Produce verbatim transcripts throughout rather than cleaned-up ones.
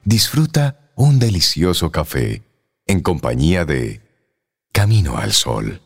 disfruta un delicioso café en compañía de Camino al Sol.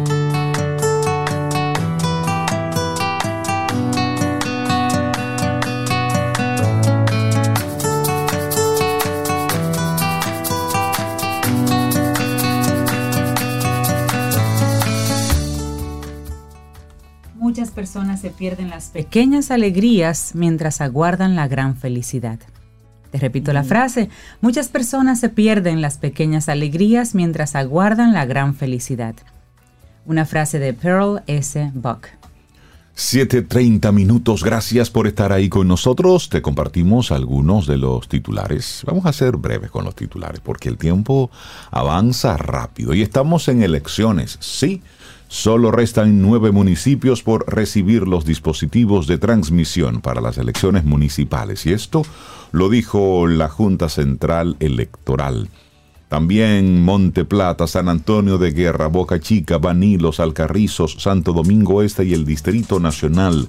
Muchas personas se pierden las pequeñas alegrías mientras aguardan la gran felicidad. Te repito la frase, muchas personas se pierden las pequeñas alegrías mientras aguardan la gran felicidad. Una frase de Pearl S. Buck. siete treinta minutos, gracias por estar ahí con nosotros. Te compartimos algunos de los titulares. Vamos a ser breves con los titulares porque el tiempo avanza rápido y estamos en elecciones, sí. Solo restan nueve municipios por recibir los dispositivos de transmisión para las elecciones municipales. Y esto lo dijo la Junta Central Electoral. También Monte Plata, San Antonio de Guerra, Boca Chica, Baní, Los Alcarrizos, Santo Domingo Este y el Distrito Nacional.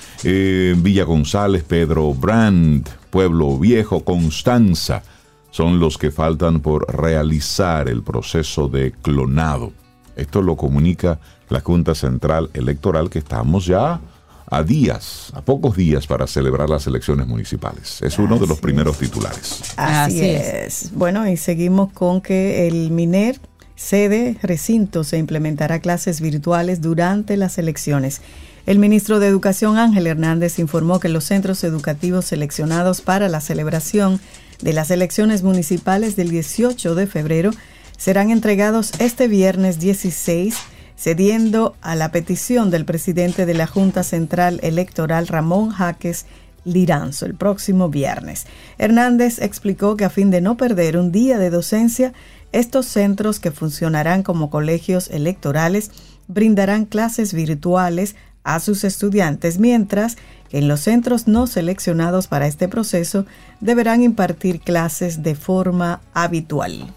Eh, Villa González, Pedro Brand, Pueblo Viejo, Constanza, son los que faltan por realizar el proceso de clonado. Esto lo comunica la Junta Central Electoral, que estamos ya a días, a pocos días para celebrar las elecciones municipales. Es uno de los primeros titulares. Así, Así es. es. Bueno, y seguimos con que el MINER, sede recinto, se implementará clases virtuales durante las elecciones. El ministro de Educación, Ángel Hernández, informó que los centros educativos seleccionados para la celebración de las elecciones municipales del dieciocho de febrero serán entregados este viernes dieciséis, cediendo a la petición del presidente de la Junta Central Electoral, Ramón Jaques Liranzo, el próximo viernes. Hernández explicó que a fin de no perder un día de docencia, estos centros, que funcionarán como colegios electorales, brindarán clases virtuales a sus estudiantes, mientras que en los centros no seleccionados para este proceso deberán impartir clases de forma habitual.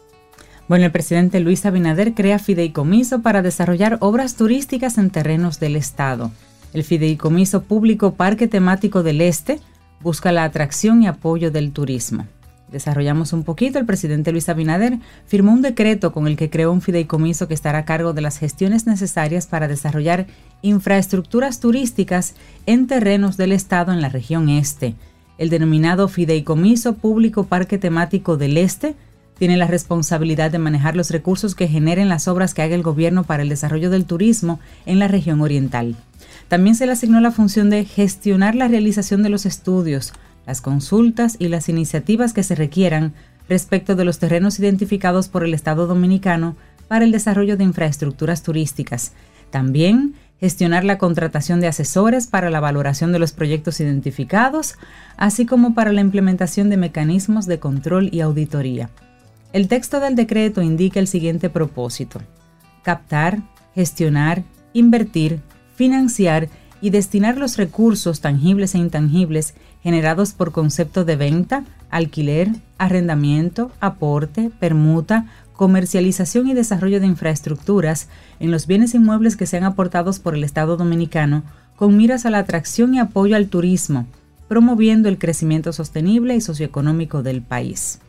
Bueno, el presidente Luis Abinader crea fideicomiso para desarrollar obras turísticas en terrenos del Estado. El Fideicomiso Público Parque Temático del Este busca la atracción y apoyo del turismo. Desarrollamos un poquito. El presidente Luis Abinader firmó un decreto con el que creó un fideicomiso que estará a cargo de las gestiones necesarias para desarrollar infraestructuras turísticas en terrenos del Estado en la región Este. El denominado Fideicomiso Público Parque Temático del Este tiene la responsabilidad de manejar los recursos que generen las obras que haga el gobierno para el desarrollo del turismo en la región oriental. También se le asignó la función de gestionar la realización de los estudios, las consultas y las iniciativas que se requieran respecto de los terrenos identificados por el Estado Dominicano para el desarrollo de infraestructuras turísticas. También gestionar la contratación de asesores para la valoración de los proyectos identificados, así como para la implementación de mecanismos de control y auditoría. El texto del decreto indica el siguiente propósito: captar, gestionar, invertir, financiar y destinar los recursos tangibles e intangibles generados por concepto de venta, alquiler, arrendamiento, aporte, permuta, comercialización y desarrollo de infraestructuras en los bienes inmuebles que sean aportados por el Estado Dominicano con miras a la atracción y apoyo al turismo, promoviendo el crecimiento sostenible y socioeconómico del país.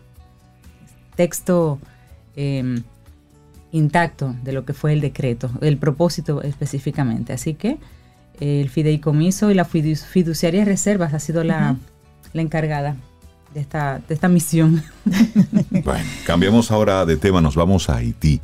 Texto eh, intacto de lo que fue el decreto, el propósito específicamente. Así que eh, el fideicomiso y la fidu- fiduciaria de reservas ha sido la, uh-huh. la encargada de esta, de esta misión. Bueno, cambiamos ahora de tema, nos vamos a Haití.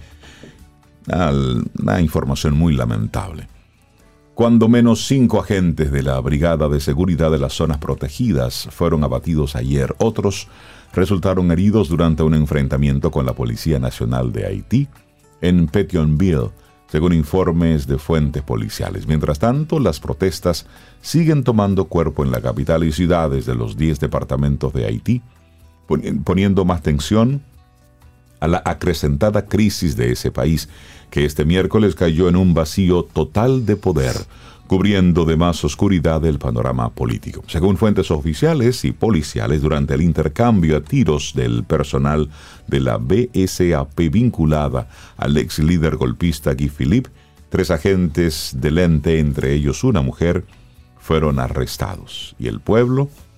Una información muy lamentable. Cuando menos cinco agentes de la Brigada de Seguridad de las Zonas Protegidas fueron abatidos ayer, otros resultaron heridos durante un enfrentamiento con la Policía Nacional de Haití en Pétionville, según informes de fuentes policiales. Mientras tanto, las protestas siguen tomando cuerpo en la capital y ciudades de los diez departamentos de Haití, poniendo más tensión a la acrecentada crisis de ese país, que este miércoles cayó en un vacío total de poder, cubriendo de más oscuridad el panorama político. Según fuentes oficiales y policiales, durante el intercambio a tiros del personal de la B S A P vinculada al ex líder golpista Guy Philippe, tres agentes del ente, entre ellos una mujer, fueron arrestados y el pueblo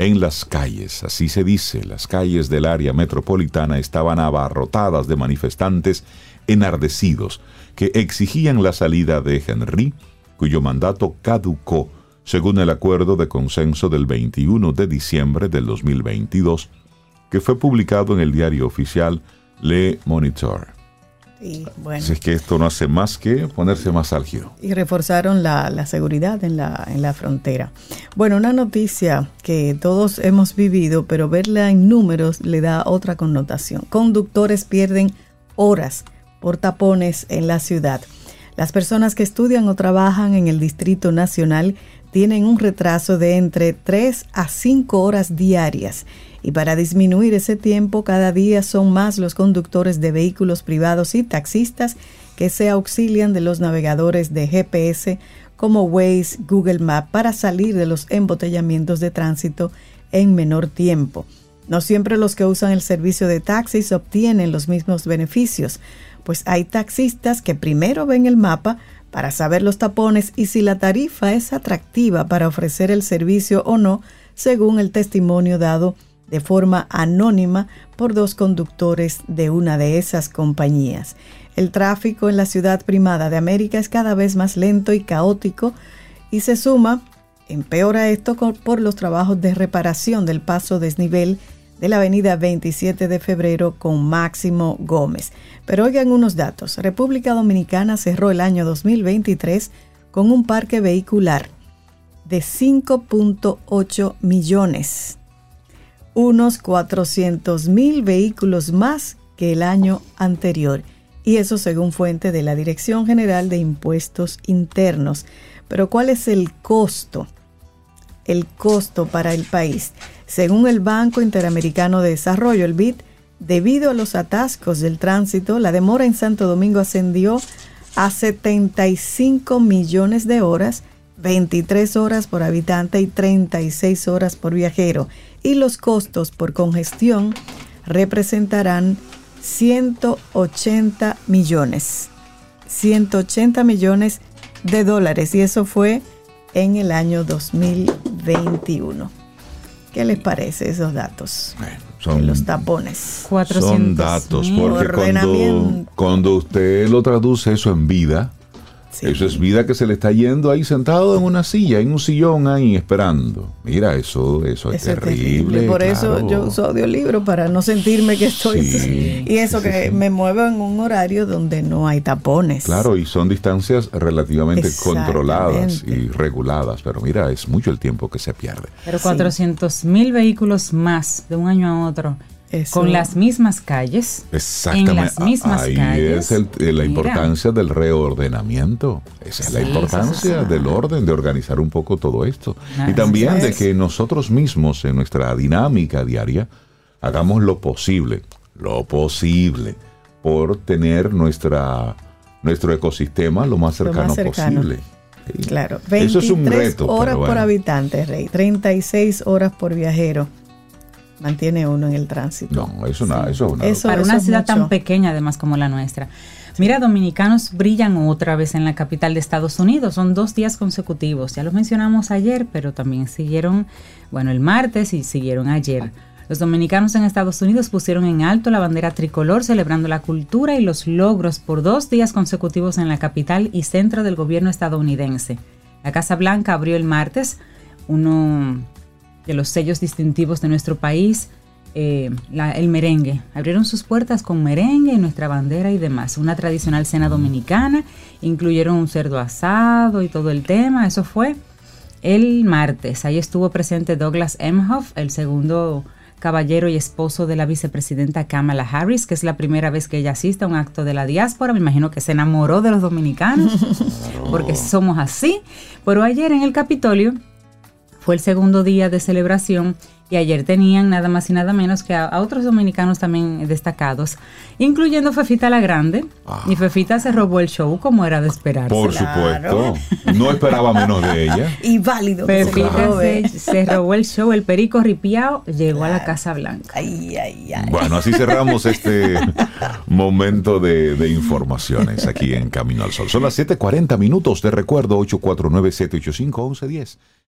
en las calles. Así se dice, las calles del área metropolitana estaban abarrotadas de manifestantes enardecidos que exigían la salida de Henry, cuyo mandato caducó según el acuerdo de consenso del veintiuno de diciembre del dos mil veintidós, que fue publicado en el diario oficial Le Moniteur. Y bueno, Así es que esto no hace más que ponerse más álgido. Y reforzaron la, la seguridad en la, en la frontera. Bueno, una noticia que todos hemos vivido, pero verla en números le da otra connotación. Conductores pierden horas por tapones en la ciudad. Las personas que estudian o trabajan en el Distrito Nacional tienen un retraso de entre tres a cinco horas diarias. Y para disminuir ese tiempo, cada día son más los conductores de vehículos privados y taxistas que se auxilian de los navegadores de G P S como Waze, Google Maps, para salir de los embotellamientos de tránsito en menor tiempo. No siempre los que usan el servicio de taxis obtienen los mismos beneficios, pues hay taxistas que primero ven el mapa para saber los tapones y si la tarifa es atractiva para ofrecer el servicio o no, según el testimonio dado de forma anónima por dos conductores de una de esas compañías. El tráfico en la ciudad primada de América es cada vez más lento y caótico y se suma, empeora esto con, por los trabajos de reparación del paso desnivel de la avenida veintisiete de febrero con Máximo Gómez. Pero oigan unos datos. República Dominicana cerró el año dos mil veintitrés con un parque vehicular de cinco punto ocho millones. Unos cuatrocientos mil vehículos más que el año anterior. Y eso según fuente de la Dirección General de Impuestos Internos. Pero ¿cuál es el costo? El costo para el país. Según el Banco Interamericano de Desarrollo, el B I D, debido a los atascos del tránsito, la demora en Santo Domingo ascendió a setenta y cinco millones de horas, veintitrés horas por habitante y treinta y seis horas por viajero. Y los costos por congestión representarán ciento ochenta millones. ciento ochenta millones de dólares. Y eso fue en el año dos mil veintiuno. ¿Qué les parece esos datos? Bueno, son de los tapones. Son datos, porque cuando, cuando usted lo traduce eso en vida, sí. Eso es vida que se le está yendo ahí sentado en una silla, en un sillón ahí esperando. Mira, eso, eso, eso es, terrible, es terrible. Por claro. eso yo uso audiolibro para no sentirme que estoy... Sí, y eso sí, que sí. me muevo en un horario donde no hay tapones. Claro, y son distancias relativamente controladas y reguladas. Pero mira, es mucho el tiempo que se pierde. Pero cuatrocientos mil vehículos más de un año a otro. Eso. Con las mismas calles. Exactamente. En las mismas Ahí calles. es el, la importancia Mira. del reordenamiento. Esa es sí, la importancia del orden, de organizar un poco todo esto. No, y también de que nosotros mismos, en nuestra dinámica diaria, hagamos lo posible, lo posible, por tener nuestra nuestro ecosistema lo más cercano, lo más cercano. posible. Sí. Claro. Eso es un reto. horas bueno. por habitante, Rey. treinta y seis horas por viajero. Mantiene uno en el tránsito. No, eso, sí. nada, eso es una eso, Para eso una es ciudad mucho. tan pequeña, además, como la nuestra. Mira, dominicanos brillan otra vez en la capital de Estados Unidos. Son dos días consecutivos. Ya los mencionamos ayer, pero también siguieron, bueno, el martes y siguieron ayer. Los dominicanos en Estados Unidos pusieron en alto la bandera tricolor, celebrando la cultura y los logros por dos días consecutivos en la capital y centro del gobierno estadounidense. La Casa Blanca abrió el martes uno de los sellos distintivos de nuestro país, eh, la, el merengue. Abrieron sus puertas con merengue y nuestra bandera y demás. Una tradicional cena dominicana, incluyeron un cerdo asado y todo el tema. Eso fue el martes. Ahí estuvo presente Douglas Emhoff, el segundo caballero y esposo de la vicepresidenta Kamala Harris, que es la primera vez que ella asiste a un acto de la diáspora. Me imagino que se enamoró de los dominicanos, porque somos así. Pero ayer en el Capitolio fue el segundo día de celebración y ayer tenían nada más y nada menos que a, a otros dominicanos también destacados, incluyendo Fefita la Grande. Ah. Y Fefita se robó el show como era de esperarse. Por claro. supuesto. No esperaba menos de ella. Y válido. Fefita claro. se, se robó el show. El perico ripiao llegó claro. a la Casa Blanca. Ay, ay, ay. Bueno, así cerramos este momento de, de informaciones aquí en Camino al Sol. Son las siete cuarenta minutos. Te recuerdo ocho cuatro nueve, siete ocho cinco, once diez.